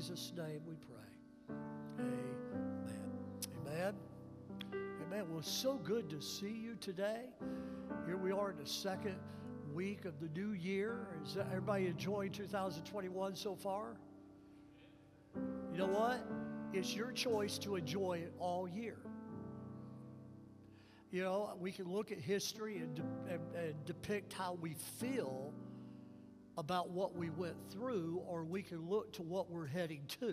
Jesus' name we pray. Amen. Amen. Amen. Well, it's so good to see you today. Here we are in the second week of the new year. Is everybody enjoying 2021 so far? You know what? It's your choice to enjoy it all year. You know, we can look at history and depict how we feel about what we went through, or we can look to what we're heading to.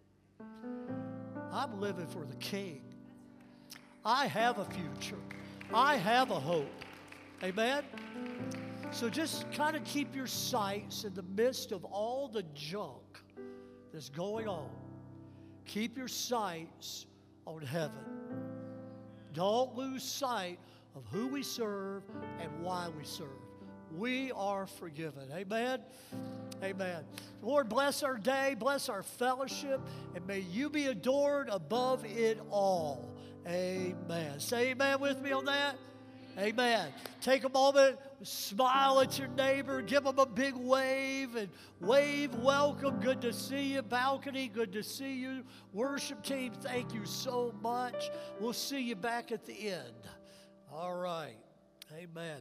I'm living for the King. I have a future. I have a hope. Amen? So just kind of keep your sights in the midst of all the junk that's going on. Keep your sights on heaven. Don't lose sight of who we serve and why we serve. We are forgiven. Amen? Amen. Lord, bless our day, bless our fellowship, and may you be adored above it all. Amen. Say amen with me on that. Amen. Take a moment, smile at your neighbor, give them a big wave, and wave welcome. Good to see you, balcony. Good to see you, worship team. Thank you so much. We'll see you back at the end. All right. Amen.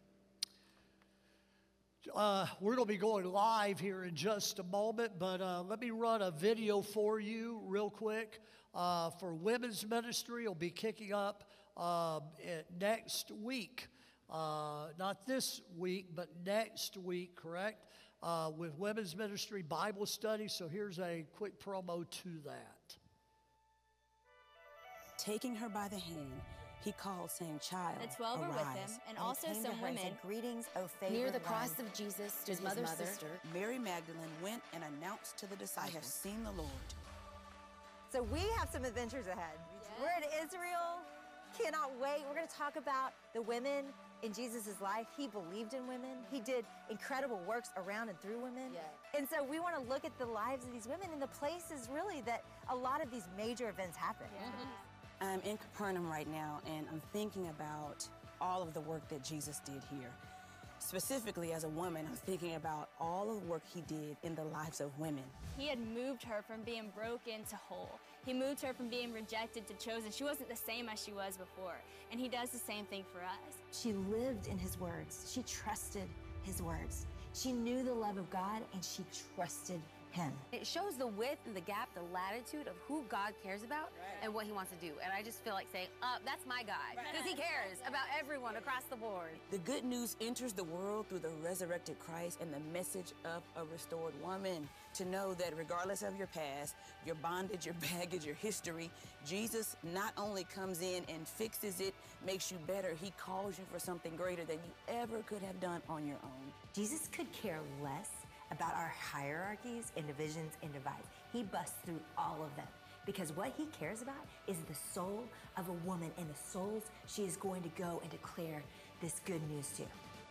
We're going to be going live here in just a moment, but let me run a video for you real quick. For women's ministry, it'll be kicking up next week. Not this week, but next week, correct? With women's ministry Bible study. So here's a quick promo to that. Taking her by the hand, he called, saying, "Child, the 12 are with him, and also some women. Said, "Greetings, O favored Near the one." cross of Jesus stood his mother's sister. Mary Magdalene went and announced to the disciples, "I have seen the Lord." So we have some adventures ahead. Yes. We're in Israel. Cannot wait. We're going to talk about the women in Jesus' life. He believed in women. He did incredible works around and through women. Yes. And so we want to look at the lives of these women and the places really that a lot of these major events happen. Yeah. I'm in Capernaum right now, and I'm thinking about all of the work that Jesus did here. Specifically, as a woman, I'm thinking about all of the work he did in the lives of women. He had moved her from being broken to whole. He moved her from being rejected to chosen. She wasn't the same as she was before. And he does the same thing for us. She lived in his words. She trusted his words. She knew the love of God, and she trusted him. It shows the width and the gap, the latitude of who God cares about and what he wants to do. And I just feel like saying, that's my guy, because he cares about everyone across the board. The good news enters the world through the resurrected Christ and the message of a restored woman. To know that regardless of your past, your bondage, your baggage, your history, Jesus not only comes in and fixes it, makes you better, he calls you for something greater than you ever could have done on your own. Jesus could care less about our hierarchies and divisions and divides. He busts through all of them because what he cares about is the soul of a woman and the souls she is going to go and declare this good news to.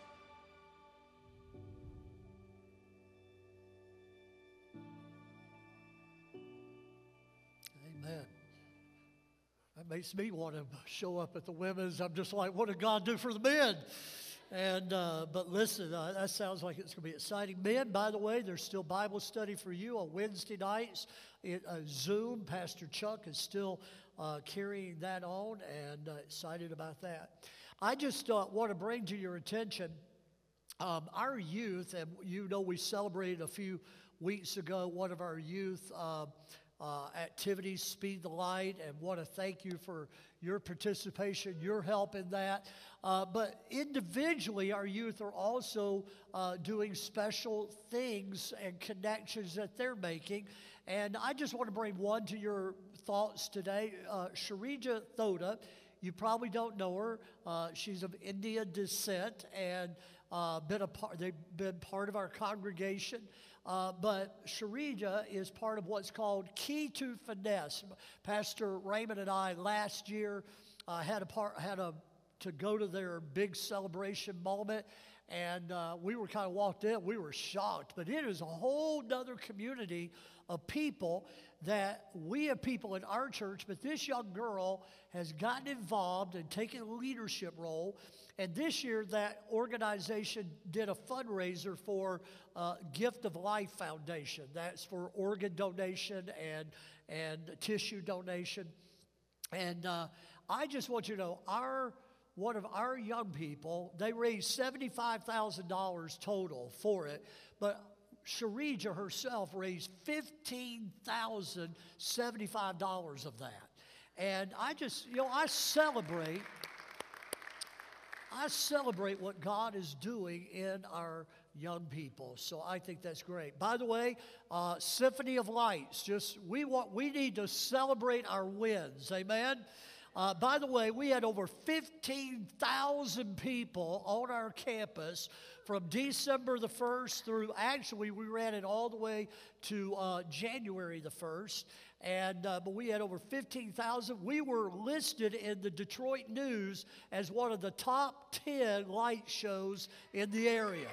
Amen. That makes me want to show up at the women's. I'm just like, what did God do for the men? And but listen, that sounds like it's going to be exciting. Men, by the way, there's still Bible study for you on Wednesday nights. Zoom, Pastor Chuck is still carrying that on, and excited about that. I just want to bring to your attention our youth, and you know we celebrated a few weeks ago one of our youth activities, Speed the Light, and want to thank you for your participation, your help in that. But individually, our youth are also doing special things and connections that they're making. And I just want to bring one to your thoughts today. Sharija Thoda, you probably don't know her. She's of Indian descent and they've been part of our congregation. But Sharija is part of what's called Key to Finesse. Pastor Raymond and I last year had to go to their big celebration moment, and we were kind of walked in. We were shocked, but it is a whole nother community of people that we have people in our church, but this young girl has gotten involved and taken a leadership role. And this year, that organization did a fundraiser for Gift of Life Foundation. That's for organ donation and tissue donation. And I just want you to know, one of our young people, they raised $75,000 total for it, but Sharija herself raised $15,075 of that. And I just, I celebrate what God is doing in our young people. So I think that's great. By the way, Symphony of Lights, we need to celebrate our wins. Amen. By the way, we had over 15,000 people on our campus from December the 1st through, actually, we ran it all the way to January the 1st. But we had over 15,000. We were listed in the Detroit News as one of the top 10 light shows in the area.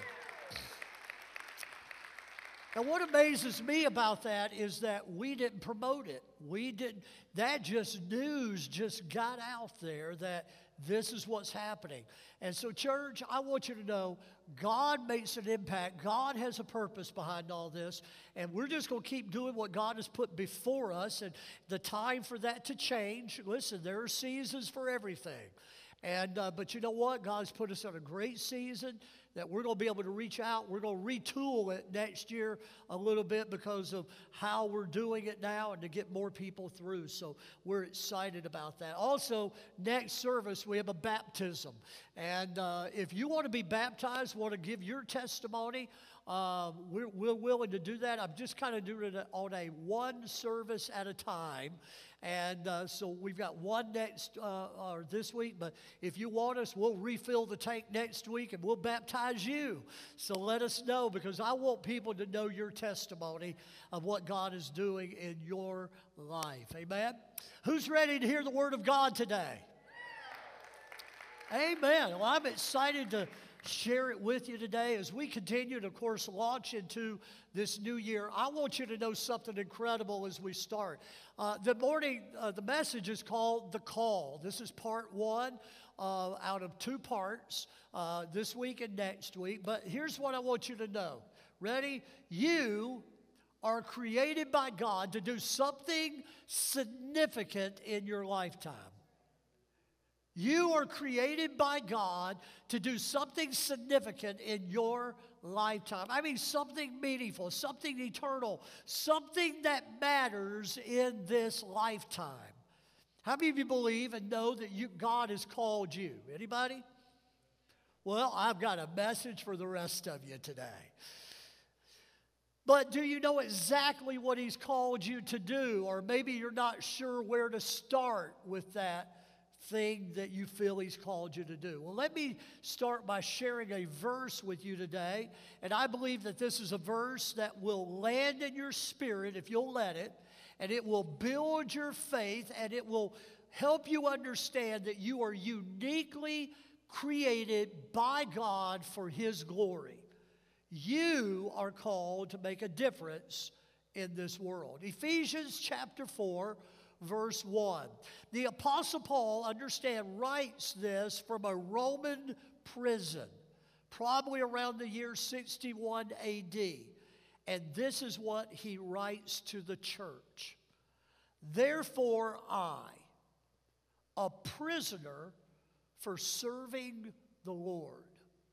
And what amazes me about that is that we didn't promote it. News just got out there that this is what's happening. And so, church, I want you to know God makes an impact. God has a purpose behind all this. And we're just going to keep doing what God has put before us. And the time for that to change, listen, there are seasons for everything. But you know what? God's put us in a great season that we're going to be able to reach out. We're going to retool it next year a little bit because of how we're doing it now and to get more people through. So we're excited about that. Also, next service, we have a baptism. And if you want to be baptized, want to give your testimony, we're willing to do that. I'm just kind of doing it on a one service at a time. And so we've got one or this week, but if you want us, we'll refill the tank next week and we'll baptize you. So let us know, because I want people to know your testimony of what God is doing in your life. Amen? Who's ready to hear the Word of God today? Amen. Well, I'm excited to share it with you today as we continue to, of course, launch into this new year. I want you to know something incredible as we start. The message is called The Call. This is part one out of two parts, this week and next week. But here's what I want you to know. Ready? You are created by God to do something significant in your lifetime. You are created by God to do something significant in your lifetime. I mean, something meaningful, something eternal, something that matters in this lifetime. How many of you believe and know that God has called you? Anybody? Well, I've got a message for the rest of you today. But do you know exactly what He's called you to do? Or maybe you're not sure where to start with that thing that you feel He's called you to do. Well, let me start by sharing a verse with you today. And I believe that this is a verse that will land in your spirit if you'll let it. And it will build your faith, and it will help you understand that you are uniquely created by God for His glory. You are called to make a difference in this world. Ephesians chapter 4, verse 1. The Apostle Paul, writes this from a Roman prison, probably around the year 61 AD. And this is what he writes to the church. Therefore I, a prisoner for serving the Lord,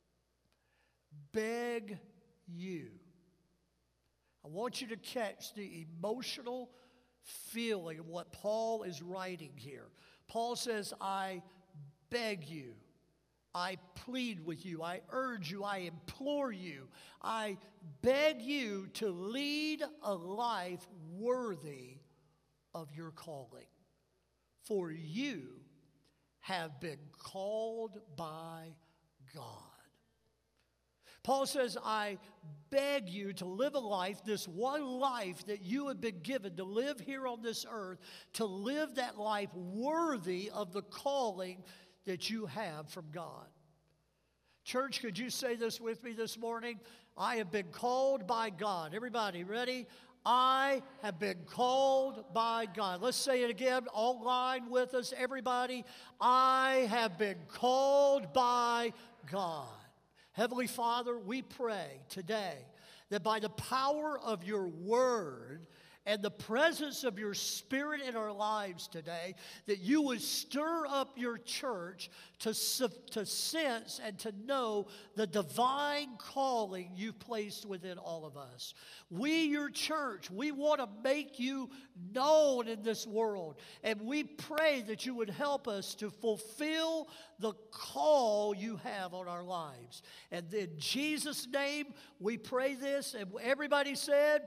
beg you. I want you to catch the emotional feeling of what Paul is writing here. Paul says, I beg you, I plead with you, I urge you, I implore you, I beg you to lead a life worthy of your calling. For you have been called by God. Paul says, I beg you to live a life, this one life that you have been given to live here on this earth, to live that life worthy of the calling that you have from God. Church, could you say this with me this morning? I have been called by God. Everybody, ready? I have been called by God. Let's say it again, online with us, everybody. I have been called by God. Heavenly Father, we pray today that by the power of your word and the presence of your Spirit in our lives today, that you would stir up your church to sense and to know the divine calling you've placed within all of us. We, your church, we want to make you known in this world. And we pray that you would help us to fulfill the call you have on our lives. And in Jesus' name, we pray this. And everybody said,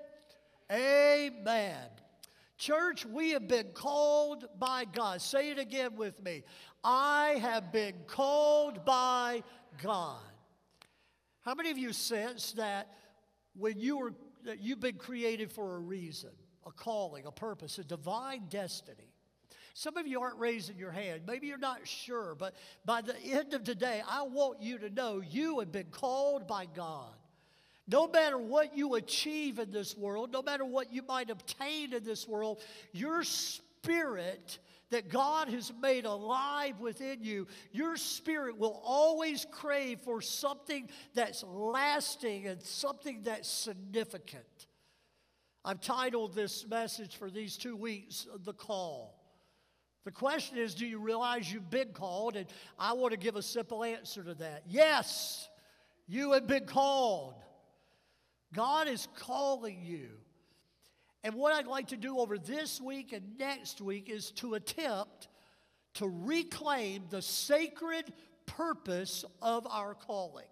amen. Church, we have been called by God. Say it again with me. I have been called by God. How many of you sense that when that you've been created for a reason, a calling, a purpose, a divine destiny? Some of you aren't raising your hand. Maybe you're not sure, but by the end of today, I want you to know you have been called by God. No matter what you achieve in this world, no matter what you might obtain in this world, your spirit that God has made alive within you, your spirit will always crave for something that's lasting and something that's significant. I've titled this message for these 2 weeks, The Call. The question is, do you realize you've been called? And I want to give a simple answer to that. Yes, you have been called. God is calling you. And what I'd like to do over this week and next week is to attempt to reclaim the sacred purpose of our calling.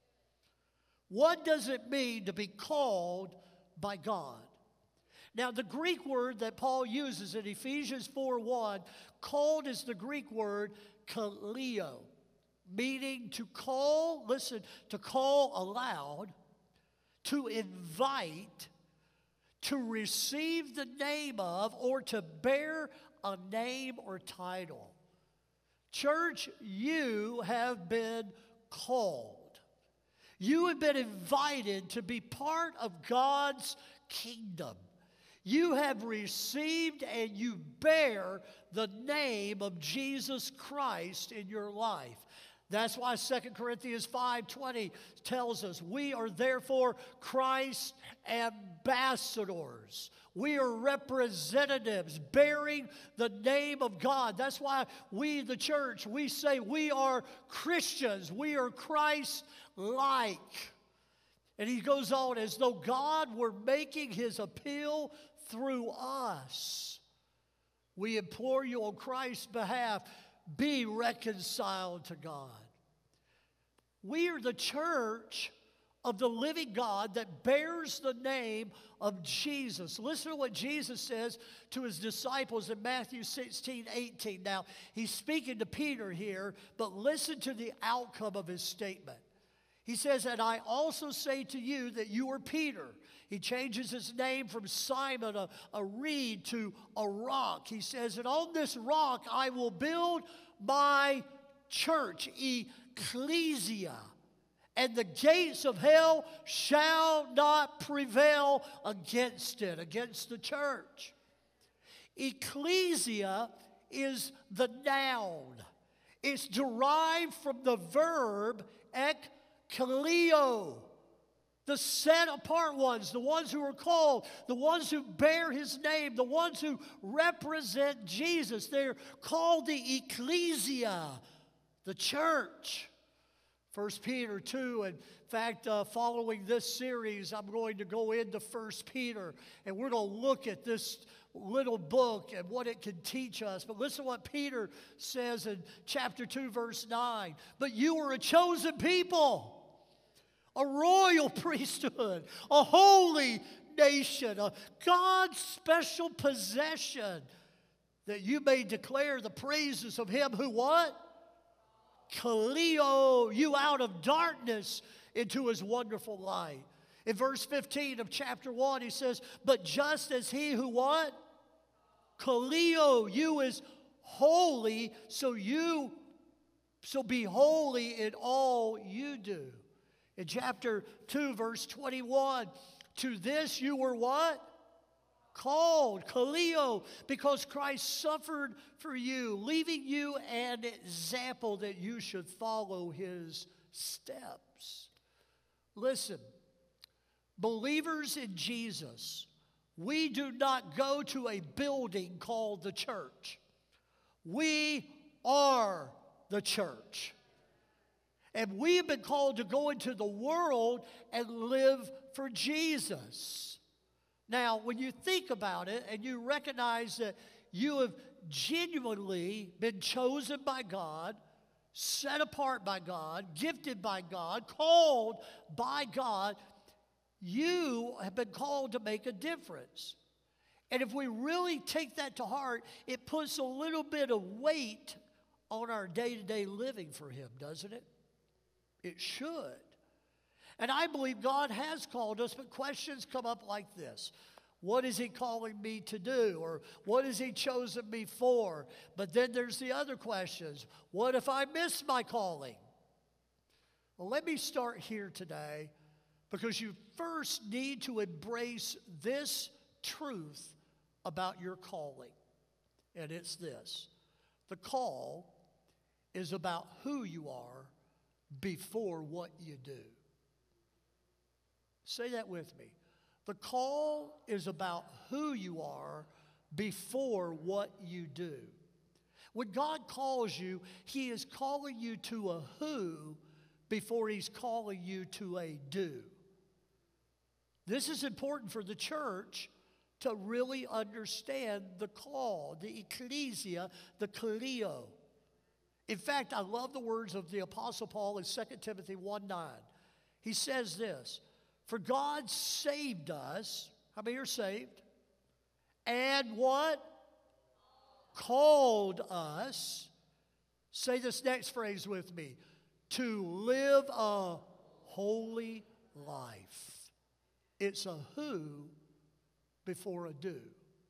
What does it mean to be called by God? Now, the Greek word that Paul uses in Ephesians 4:1, called is the Greek word kaleo, meaning to call, listen, to call aloud, to invite, to receive the name of, or to bear a name or title. Church, you have been called. You have been invited to be part of God's kingdom. You have received and you bear the name of Jesus Christ in your life. That's why 2 Corinthians 5:20 tells us we are therefore Christ's ambassadors. We are representatives bearing the name of God. That's why we, the church, we say we are Christians. We are Christ-like. And he goes on, as though God were making his appeal through us. We implore you on Christ's behalf, be reconciled to God. We are the church of the living God that bears the name of Jesus. Listen to what Jesus says to his disciples in Matthew 16:18. Now, he's speaking to Peter here, but listen to the outcome of his statement. He says, and I also say to you that you are Peter. He changes his name from Simon, a reed, to a rock. He says, and on this rock I will build my church, ecclesia, and the gates of hell shall not prevail against it, against the church. Ecclesia is the noun. It's derived from the verb ekkaleo. The set-apart ones, the ones who are called, the ones who bear his name, the ones who represent Jesus. They're called the ecclesia, the church. 1 Peter 2, in fact, following this series, I'm going to go into 1 Peter, and we're going to look at this little book and what it can teach us. But listen to what Peter says in chapter 2, verse 9. But you are a chosen people, a royal priesthood, a holy nation, a God's special possession, that you may declare the praises of him who what? Kaleo you out of darkness into his wonderful light. In verse 15 of chapter 1, he says, but just as he who what? Kaleo you is holy, so be holy in all you do. In chapter 2, verse 21, to this you were what? Called, kaleo, because Christ suffered for you, leaving you an example that you should follow his steps. Listen, believers in Jesus, we do not go to a building called the church. We are the church. And we have been called to go into the world and live for Jesus. Now, when you think about it and you recognize that you have genuinely been chosen by God, set apart by God, gifted by God, called by God, you have been called to make a difference. And if we really take that to heart, it puts a little bit of weight on our day-to-day living for him, doesn't it? It should. And I believe God has called us, but questions come up like this. What is he calling me to do? Or what has he chosen me for? But then there's the other questions. What if I miss my calling? Well, let me start here today, because you first need to embrace this truth about your calling. And it's this. The call is about who you are before what you do. Say that with me. The call is about who you are before what you do. When God calls you, he is calling you to a who before he's calling you to a do. This is important for the church to really understand the call, the ecclesia, the kaleo. In fact, I love the words of the Apostle Paul in 2 Timothy 1:9. He says this, for God saved us, how many are saved? And what? Called us, say this next phrase with me, to live a holy life. It's a who before a do.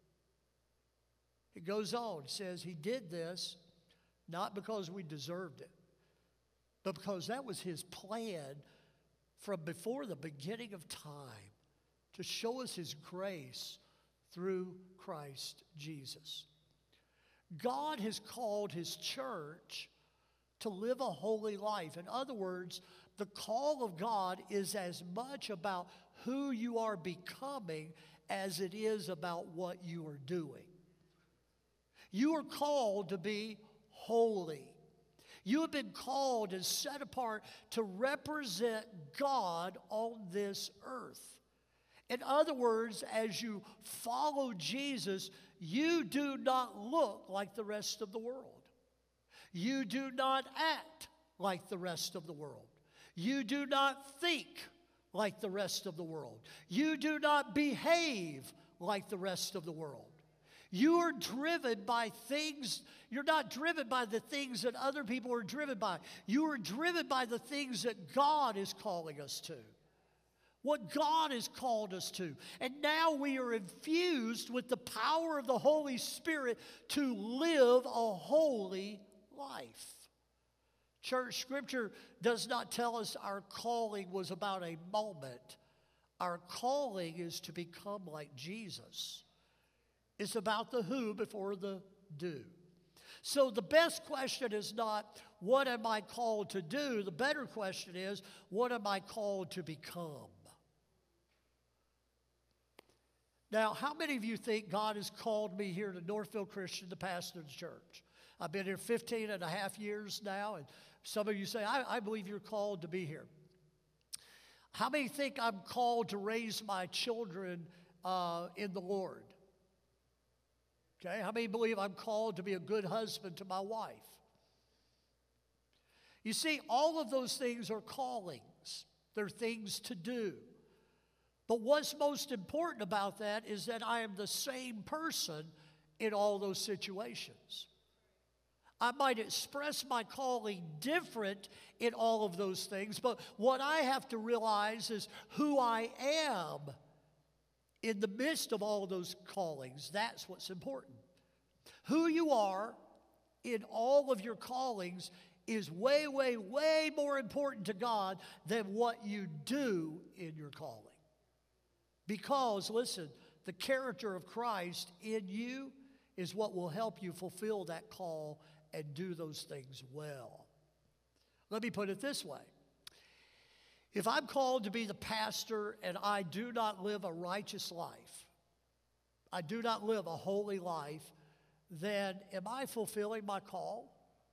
It goes on, it says he did this not because we deserved it, but because that was his plan from before the beginning of time to show us his grace through Christ Jesus. God has called his church to live a holy life. In other words, the call of God is as much about who you are becoming as it is about what you are doing. You are called to be holy. You have been called and set apart to represent God on this earth. In other words, as you follow Jesus, you do not look like the rest of the world. You do not act like the rest of the world. You do not think like the rest of the world. You do not behave like the rest of the world. You are driven by things, you're not driven by the things that other people are driven by. You are driven by the things that God is calling us to. What God has called us to. And now we are infused with the power of the Holy Spirit to live a holy life. Church, Scripture does not tell us our calling was about a moment. Our calling is to become like Jesus. It's about the who before the do. So the best question is not, what am I called to do? The better question is, what am I called to become? Now, how many of you think God has called me here to Northfield Christian to pastor the church? I've been here 15 and a half years now, and some of you say, I believe you're called to be here. How many think I'm called to raise my children in the Lord? Okay, how many believe I'm called to be a good husband to my wife? You see, all of those things are callings. They're things to do. But what's most important about that is that I am the same person in all those situations. I might express my calling different in all of those things, but what I have to realize is who I am in the midst of all of those callings. That's what's important. Who you are in all of your callings is way, way, way more important to God than what you do in your calling. Because, listen, The character of Christ in you is what will help you fulfill that call and do those things well. Let me put it this way. If I'm called to be the pastor and I do not live a righteous life, I do not live a holy life, then am I fulfilling my call?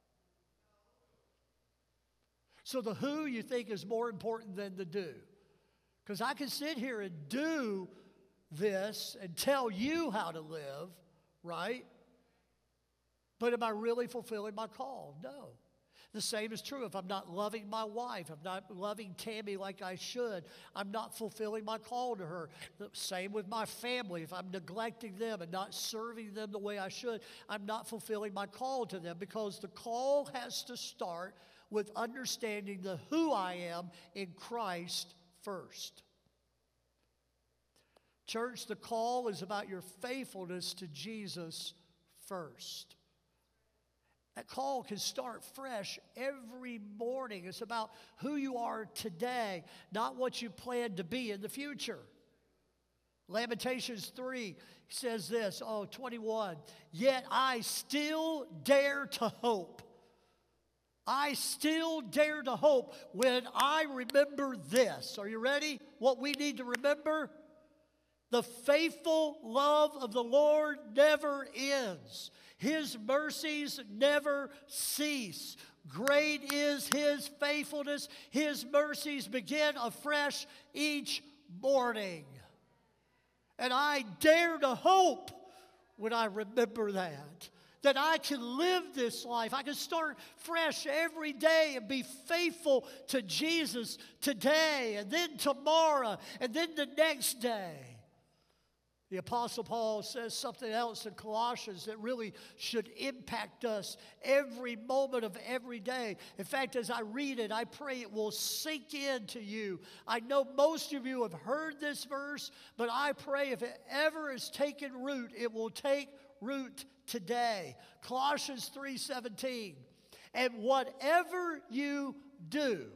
So the who you think is more important than the do. Because I can sit here and do this and tell you how to live, right? But am I really fulfilling my call? No. The same is true if I'm not loving my wife, I'm not loving Tammy like I should, I'm not fulfilling my call to her. The same with my family. If I'm neglecting them and not serving them the way I should, I'm not fulfilling my call to them, because the call has to start with understanding the who I am in Christ first. Church, the call is about your faithfulness to Jesus first. That call can start fresh every morning. It's about who you are today, not what you plan to be in the future. Lamentations 3 says this, 21, yet I still dare to hope. I still dare to hope when I remember this. Are you ready? What we need to remember? The faithful love of the Lord never ends. His mercies never cease. Great is His faithfulness. His mercies begin afresh each morning. And I dare to hope when I remember that I can live this life. I can start fresh every day and be faithful to Jesus today and then tomorrow and then the next day. The Apostle Paul says something else in Colossians that really should impact us every moment of every day. In fact, as I read it, I pray it will sink into you. I know most of you have heard this verse, but I pray if it ever has taken root, it will take root today. Colossians 3:17. And whatever you do,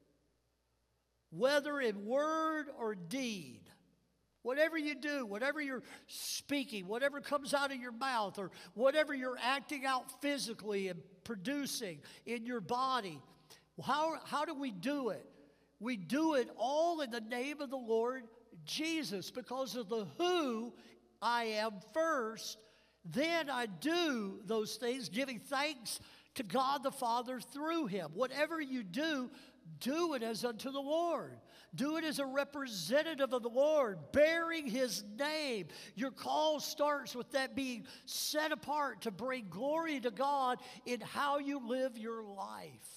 whether in word or deed, whatever you do, whatever you're speaking, whatever comes out of your mouth, or whatever you're acting out physically and producing in your body, how do we do it? We do it all in the name of the Lord Jesus, because of the who I am first. Then I do those things, giving thanks to God the Father through Him. Whatever you do, do it as unto the Lord. Do it as a representative of the Lord, bearing His name. Your call starts with that being set apart to bring glory to God in how you live your life.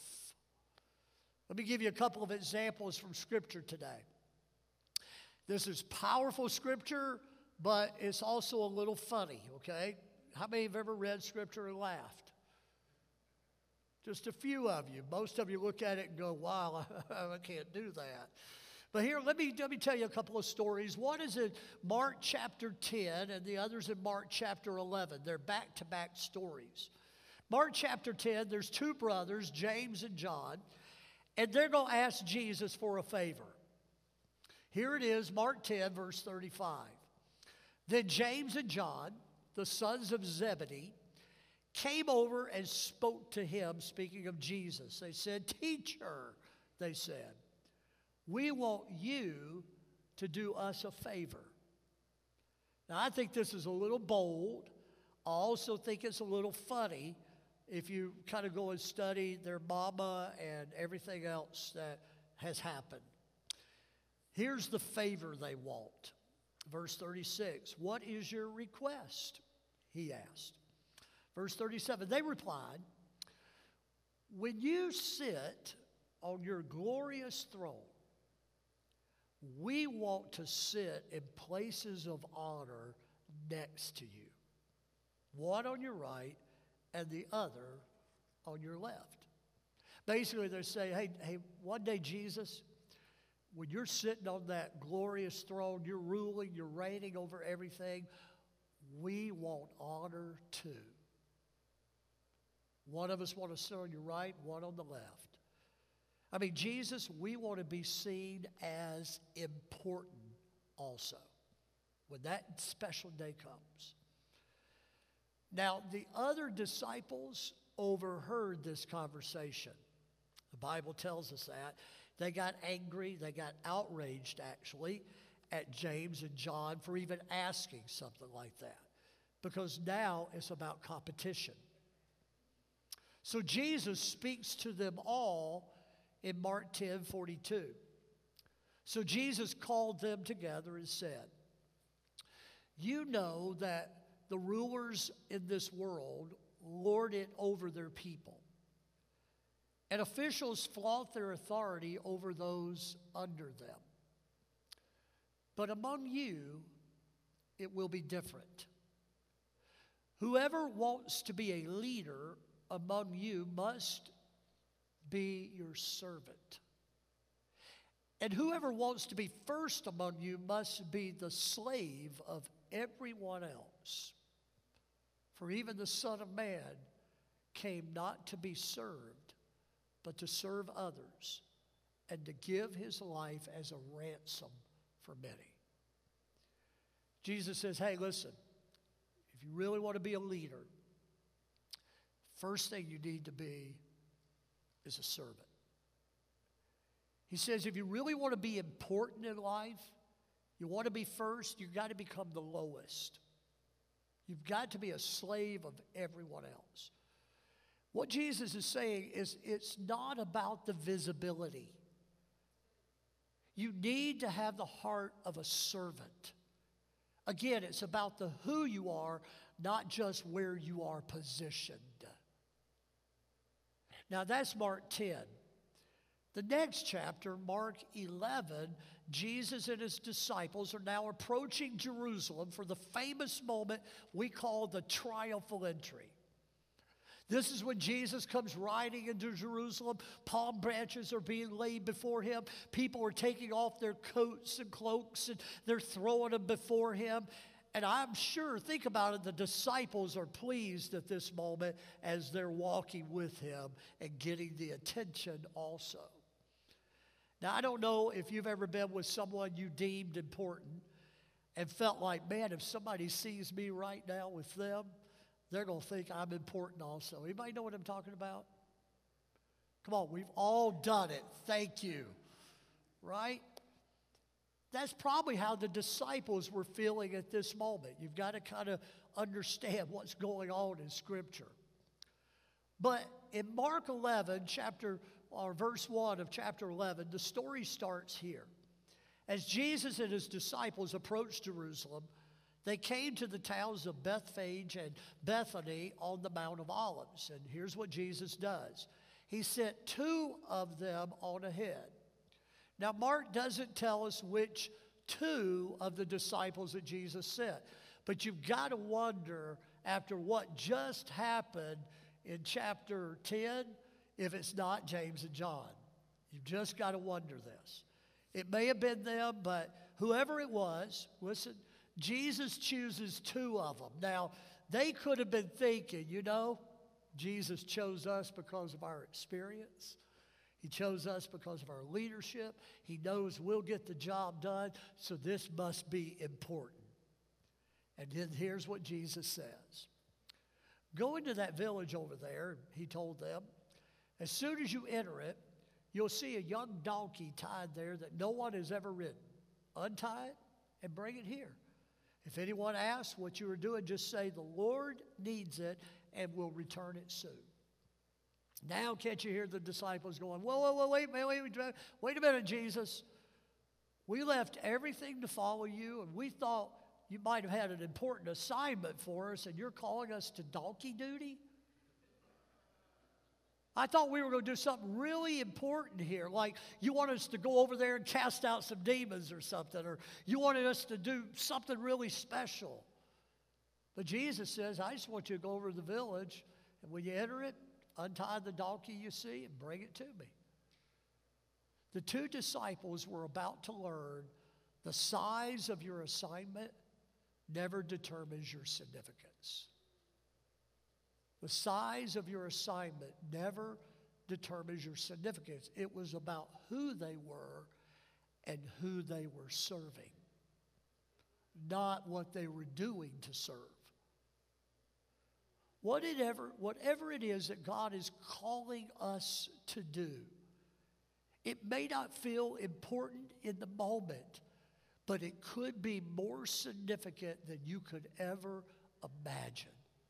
Let me give you a couple of examples from Scripture today. This is powerful Scripture, but it's also a little funny, okay? How many have ever read Scripture and laughed? Just a few of you. Most of you look at it and go, wow, I can't do that. But here, let me tell you a couple of stories. One is in Mark chapter 10, and the other's in Mark chapter 11. They're back-to-back stories. Mark chapter 10, there's two brothers, James and John, and they're going to ask Jesus for a favor. Here it is, Mark 10, verse 35. Then James and John, the sons of Zebedee, came over and spoke to him, speaking of Jesus. They said, "Teacher," they said, "we want you to do us a favor." Now, I think this is a little bold. I also think it's a little funny if you kind of go and study their mama and everything else that has happened. Here's the favor they want. Verse 36, "What is your request?" he asked. Verse 37, they replied, "When you sit on your glorious throne, we want to sit in places of honor next to you, one on your right and the other on your left." Basically, they're saying, hey, one day, Jesus, when you're sitting on that glorious throne, you're ruling, you're reigning over everything, we want honor too. One of us want to sit on your right, one on the left. I mean, Jesus, we want to be seen as important also. when that special day comes. Now, the other disciples overheard this conversation. The Bible tells us that. They got angry, they got outraged, actually, at James and John for even asking something like that, because now it's about competition. So Jesus speaks to them all in Mark 10:42. So Jesus called them together and said, "You know that the rulers in this world lord it over their people, and officials flaunt their authority over those under them. But among you, it will be different. Whoever wants to be a leader among you must be your servant. And whoever wants to be first among you must be the slave of everyone else. For even the Son of Man came not to be served, but to serve others and to give his life as a ransom for many." Jesus says, hey, listen, if you really want to be a leader, first thing you need to be is a servant. He says, if you really want to be important in life, you want to be first, you've got to become the lowest. You've got to be a slave of everyone else. What Jesus is saying is it's not about the visibility. You need to have the heart of a servant. Again, it's about the who you are, not just where you are positioned. Now that's Mark 10. The next chapter, Mark 11, Jesus and his disciples are now approaching Jerusalem for the famous moment we call the triumphal entry. This is when Jesus comes riding into Jerusalem. Palm branches are being laid before him. People are taking off their coats and cloaks and they're throwing them before him. And I'm sure, think about it, the disciples are pleased at this moment as they're walking with him and getting the attention also. Now, I don't know if you've ever been with someone you deemed important and felt like, man, if somebody sees me right now with them, they're going to think I'm important also. Anybody know what I'm talking about? Come on, we've all done it. Thank you. Right? That's probably how the disciples were feeling at this moment. You've got to kind of understand what's going on in Scripture. But in Mark 11, verse 1 of chapter 11, the story starts here. As Jesus and his disciples approached Jerusalem, they came to the towns of Bethphage and Bethany on the Mount of Olives. And here's what Jesus does. He sent two of them on ahead. Now, Mark doesn't tell us which two of the disciples that Jesus sent. But you've got to wonder, after what just happened in chapter 10, if it's not James and John. You've just got to wonder this. It may have been them, but whoever it was, listen, Jesus chooses two of them. Now, they could have been thinking, Jesus chose us because of our experience. He chose us because of our leadership. He knows we'll get the job done, so this must be important. And then here's what Jesus says. Go into that village over there, he told them. As soon as you enter it, you'll see a young donkey tied there that no one has ever ridden. Untie it and bring it here. If anyone asks what you are doing, just say, the Lord needs it and will return it soon. Now, can't you hear the disciples going, whoa, wait a minute, Jesus. We left everything to follow you, and we thought you might have had an important assignment for us, and you're calling us to donkey duty? I thought we were going to do something really important here, like you want us to go over there and cast out some demons or something, or you wanted us to do something really special. But Jesus says, I just want you to go over to the village, and when you enter it, untie the donkey you see and bring it to me. The two disciples were about to learn the size of your assignment never determines your significance. The size of your assignment never determines your significance. It was about who they were and who they were serving. not what they were doing to serve. Whatever it is that God is calling us to do, it may not feel important in the moment, but it could be more significant than you could ever imagine,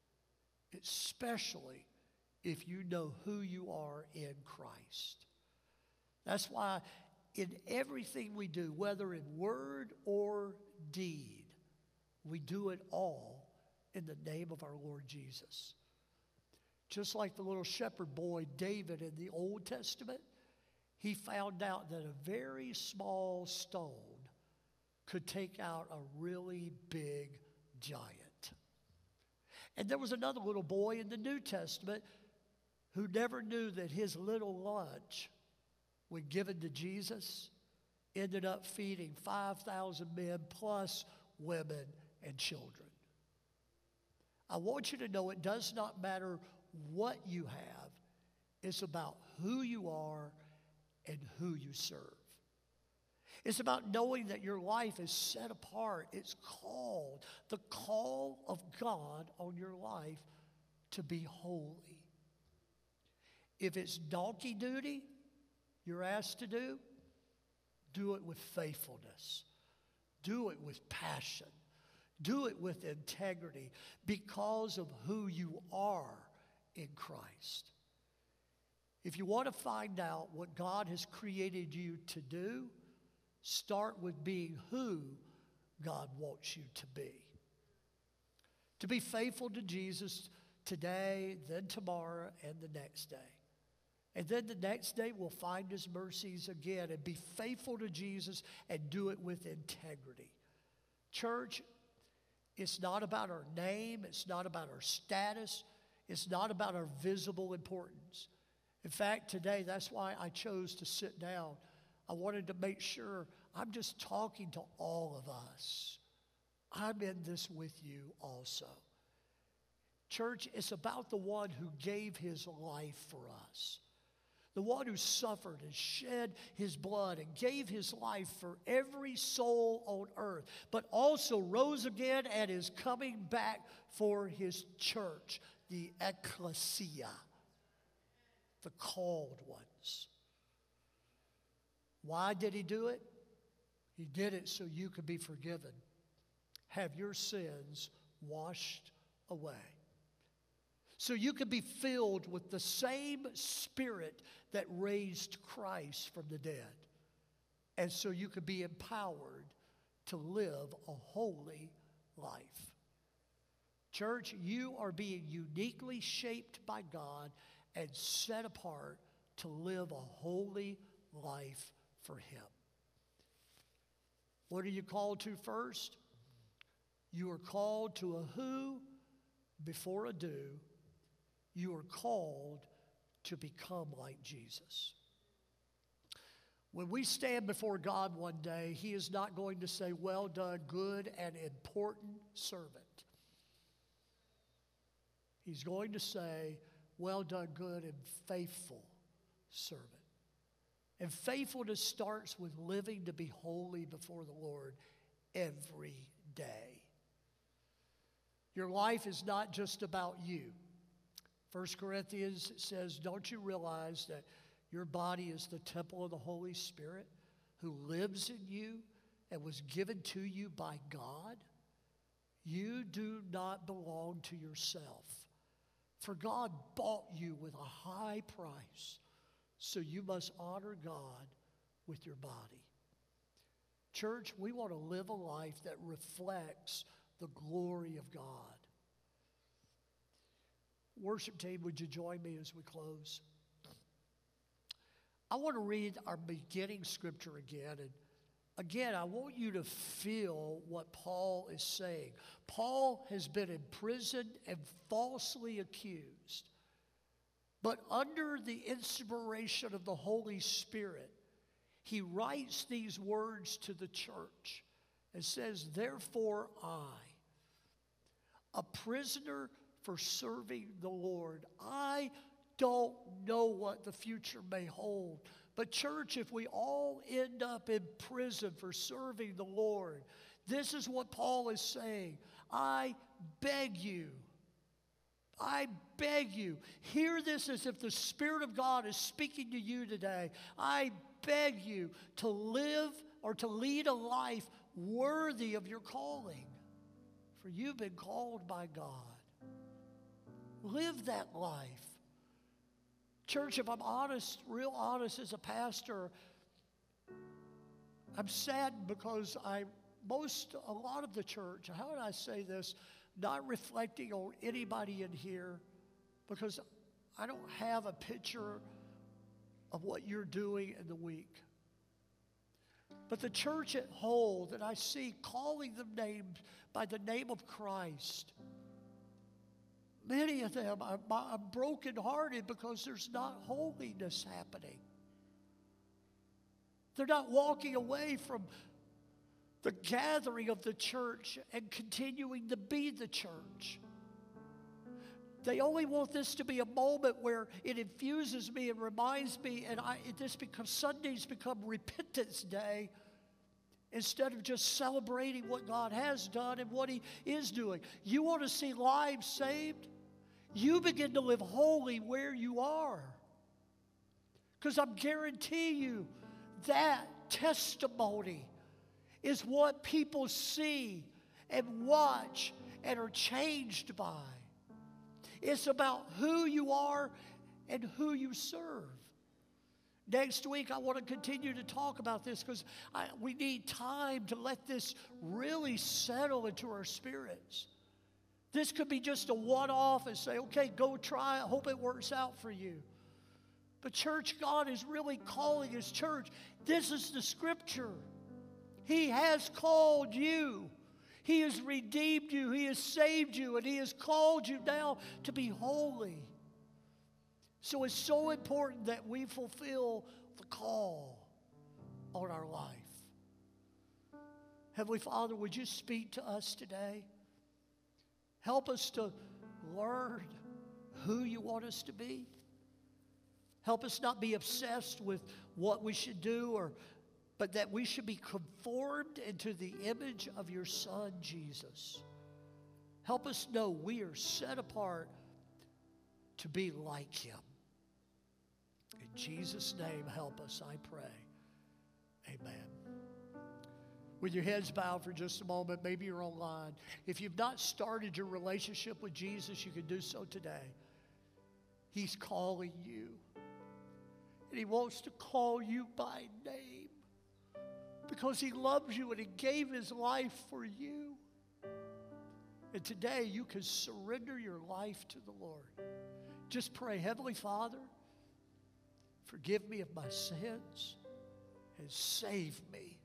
especially if you know who you are in Christ. That's why in everything we do, whether in word or deed, we do it all in the name of our Lord Jesus. Just like the little shepherd boy David in the Old Testament, he found out that a very small stone could take out a really big giant. And there was another little boy in the New Testament who never knew that his little lunch, when given to Jesus, ended up feeding 5,000 men plus women and children. I want you to know it does not matter what you have. It's about who you are and who you serve. It's about knowing that your life is set apart. It's called, the call of God on your life to be holy. If it's donkey duty you're asked to do it with faithfulness. Do it with passion. Do it with integrity because of who you are in Christ. If you want to find out what God has created you to do, start with being who God wants you to be. To be faithful to Jesus today, then tomorrow, and the next day. And then the next day we'll find His mercies again and be faithful to Jesus and do it with integrity. Church, it's not about our name. It's not about our status. It's not about our visible importance. In fact, today, that's why I chose to sit down. I wanted to make sure I'm just talking to all of us. I'm in this with you also. Church, it's about the one who gave His life for us. The one who suffered and shed His blood and gave His life for every soul on earth, but also rose again and is coming back for His church, the ecclesia, the called ones. Why did He do it? He did it so you could be forgiven, have your sins washed away, so you could be filled with the same Spirit that raised Christ from the dead, and so you could be empowered to live a holy life. Church, you are being uniquely shaped by God and set apart to live a holy life for Him. What are you called to first? You are called to a who before a do. You are called to become like Jesus. When we stand before God one day, He is not going to say, "Well done, good and important servant." He's going to say, "Well done, good and faithful servant." And faithfulness starts with living to be holy before the Lord every day. Your life is not just about you. 1 Corinthians says, don't you realize that your body is the temple of the Holy Spirit who lives in you and was given to you by God? You do not belong to yourself, for God bought you with a high price. So you must honor God with your body. Church, we want to live a life that reflects the glory of God. Worship team, would you join me as we close? I want to read our beginning scripture again. And again, I want you to feel what Paul is saying. Paul has been imprisoned and falsely accused. But under the inspiration of the Holy Spirit, he writes these words to the church and says, "Therefore I, a prisoner for serving the Lord," I don't know what the future may hold. But church, if we all end up in prison for serving the Lord, This is what Paul is saying. I beg you. I beg you. Hear this as if the Spirit of God is speaking to you today. I beg you to live or to lead a life worthy of your calling. For you've been called by God. Live that life. Church, if I'm honest, real honest as a pastor, I'm saddened because a lot of the church, how would I say this, not reflecting on anybody in here, because I don't have a picture of what you're doing in the week. But the church at whole that I see calling them names by the name of Christ, many of them are brokenhearted because there's not holiness happening. They're not walking away from the gathering of the church and continuing to be the church. They only want this to be a moment where it infuses me and reminds me, and Sundays become Repentance Day instead of just celebrating what God has done and what He is doing. You want to see lives saved? You begin to live holy where you are. Because I guarantee you that testimony is what people see and watch and are changed by. It's about who you are and who you serve. Next week, I want to continue to talk about this because we need time to let this really settle into our spirits. This could be just a one-off and say, okay, go try it. Hope it works out for you. But church, God is really calling His church. This is the scripture. He has called you. He has redeemed you. He has saved you. And He has called you now to be holy. So it's so important that we fulfill the call on our life. Heavenly Father, would you speak to us today? Help us to learn who you want us to be. Help us not be obsessed with what we should do, but that we should be conformed into the image of your Son, Jesus. Help us know we are set apart to be like Him. In Jesus' name, help us, I pray. Amen. With your heads bowed for just a moment, maybe you're online. If you've not started your relationship with Jesus, you can do so today. He's calling you. And He wants to call you by name because He loves you and He gave His life for you. And today you can surrender your life to the Lord. Just pray, Heavenly Father, forgive me of my sins and save me.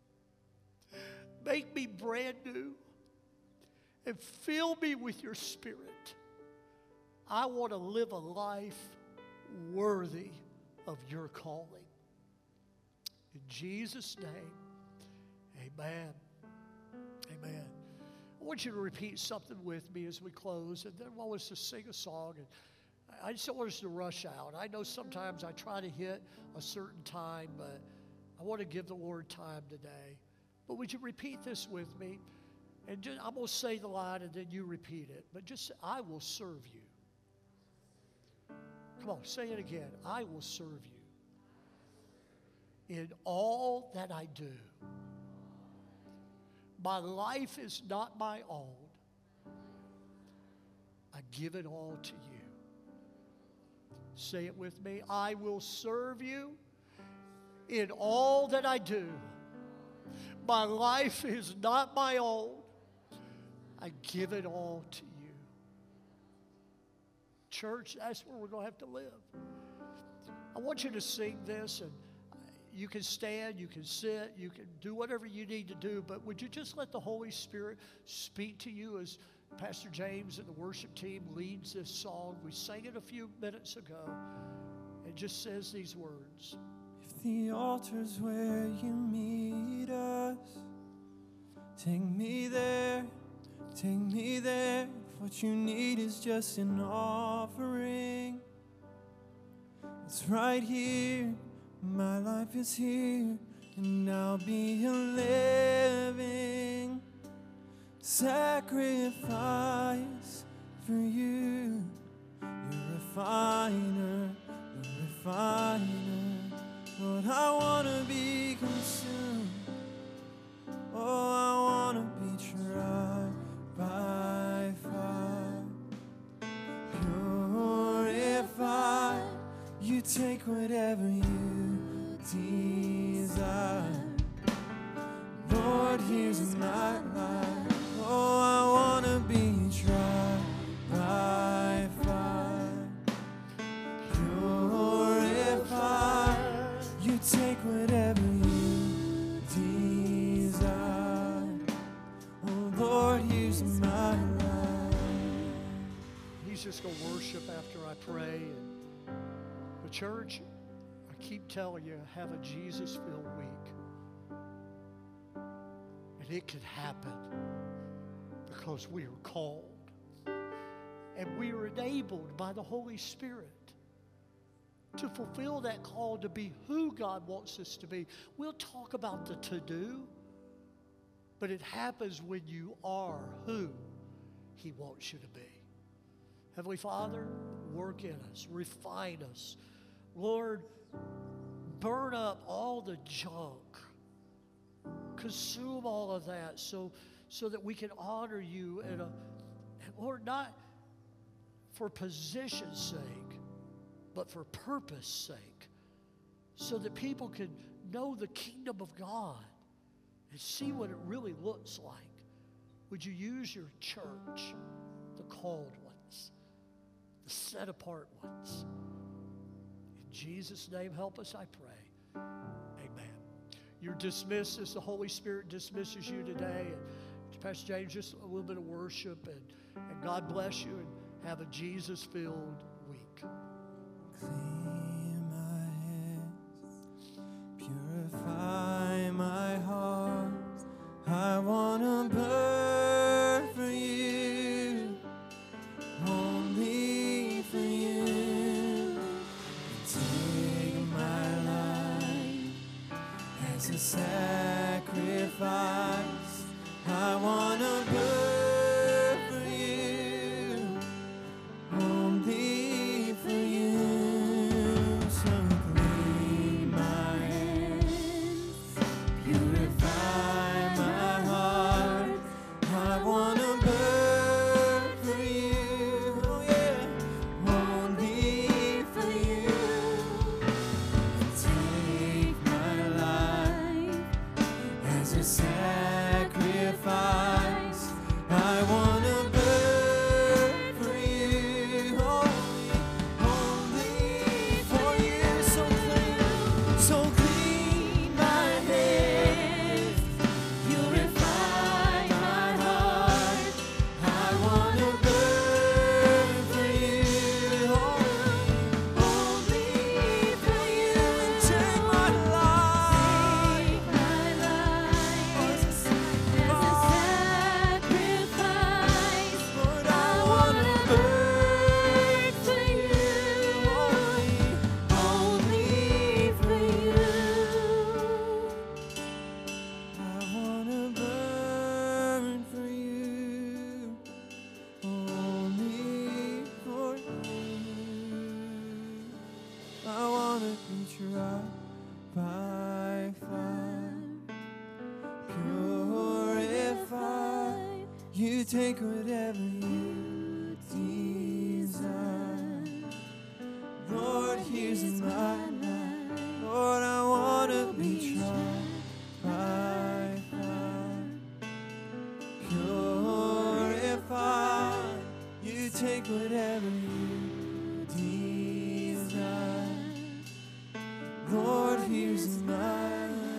Make me brand new and fill me with your Spirit. I want to live a life worthy of your calling. In Jesus' name, amen. Amen. I want you to repeat something with me as we close, and then I want us to sing a song. And I just don't want us to rush out. I know sometimes I try to hit a certain time, but I want to give the Lord time today. But would you repeat this with me? And I'm going to say the line, and then you repeat it. But just say, I will serve you. Come on, say it again. I will serve you in all that I do. My life is not my own. I give it all to you. Say it with me. I will serve you in all that I do. My life is not my own. I give it all to you. Church, that's where we're going to have to live. I want you to sing this, and you can stand, you can sit, you can do whatever you need to do, but would you just let the Holy Spirit speak to you as Pastor James and the worship team leads this song. We sang it a few minutes ago. It just says these words. If the altar's where you meet us, take me there, take me there. If what you need is just an offering, it's right here. My life is here, and I'll be a living sacrifice for you. You're a refiner, the refiner. Lord, I want to be consumed. Oh, I want to be tried by fire. Purify, you take whatever you desire. Lord, here's my life. Oh, I want to be tried by fire. Purify, you take whatever you desire. Oh, Lord, here's my life. He's just going to worship after I pray. And the church, I keep telling you, have a Jesus-filled week. And it can happen because we are called. And we are enabled by the Holy Spirit to fulfill that call to be who God wants us to be. We'll talk about the to-do, but it happens when you are who He wants you to be. Heavenly Father, work in us, refine us. Lord, burn up all the junk. Consume all of that so that we can honor you and Lord, not for position's sake, but for purpose sake, so that people can know the kingdom of God and see what it really looks like. Would you use your church, the called ones, the set apart ones? In Jesus' name, help us, I pray. Amen. You're dismissed as the Holy Spirit dismisses you today. And Pastor James, just a little bit of worship, and God bless you, and have a Jesus-filled week. Clean my hands, purify my heart. I want to burn for you, only for you. Take my life as a sacrifice. I want to burn for you, only for you. So clean my hands, purify my heart. I want to burn for you, oh yeah, only for you. Take my life as a sacrifice. I want to burn for you, only for you. So clean my hands, purify my heart. I want to burn for you, only for you. Take my life as a sacrifice. Lord, I want to burn for you, only for you. I want to burn for you, only for you. I want to be tried by fire, purified. You take whatever you desire. Lord, here's my life. Lord, I want to be tried by fire, purified. You take whatever you desire. Lord, here's my life.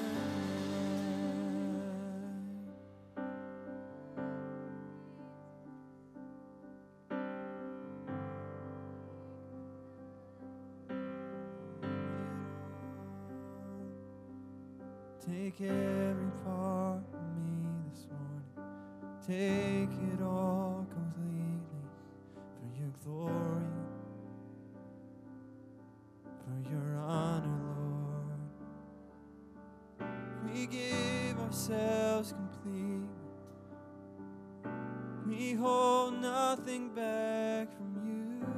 Take every part of me this morning. Take it all completely for your glory, for your honor, Lord. We give ourselves completely hold nothing back from you.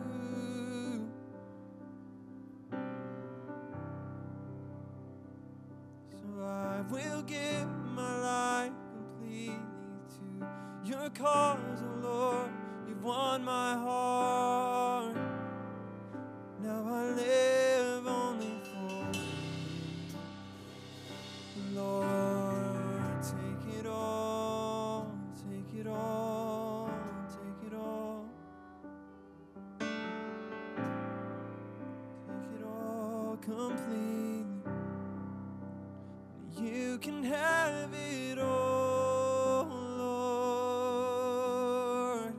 So I will give my life completely to your cause, oh Lord. You've won my heart. Now I live only for you. Lord, take it all, take it all, take it all. Take it all completely. You can have it all, Lord.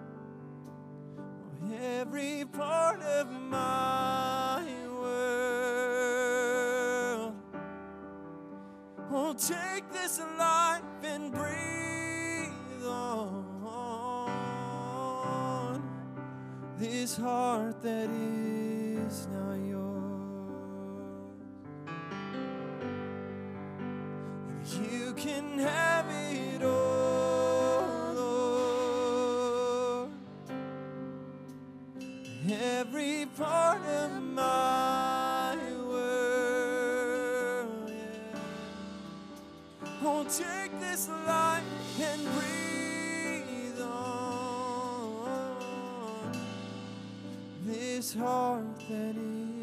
Every part of my world. Oh, take this life and breathe on this heart that is now yours. You can have it all, Lord. Every part of my world, yeah. Oh, take this life and breathe on this heart that is